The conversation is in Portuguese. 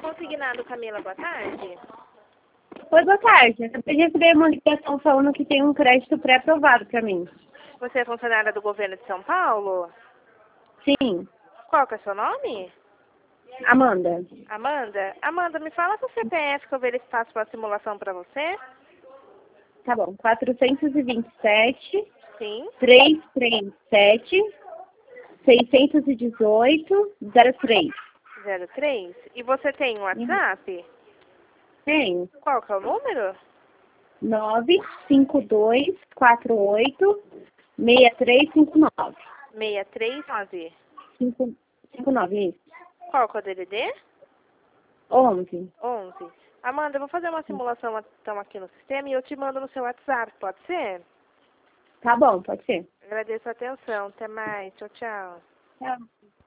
Consignado, Camila, boa tarde. Oi, boa tarde. Eu recebi uma ligação falando que tem um crédito pré-aprovado para mim. Você é funcionária do governo de São Paulo? Sim, Qual que é o seu nome? Amanda. Amanda? Amanda, me fala seu CPF que eu ver espaço para simulação para você. Tá bom, 427, Sim. 337, 618, 03. 03. E você tem um WhatsApp? Tenho. Qual que é o número? 95248 6359. 639. 59, isso. Qual que é o DDD? 11. 11. Amanda, eu vou fazer uma simulação então aqui no sistema e eu te mando no seu WhatsApp, pode ser? Tá bom, pode ser. Agradeço a atenção. Até mais. Tchau, tchau. Tchau.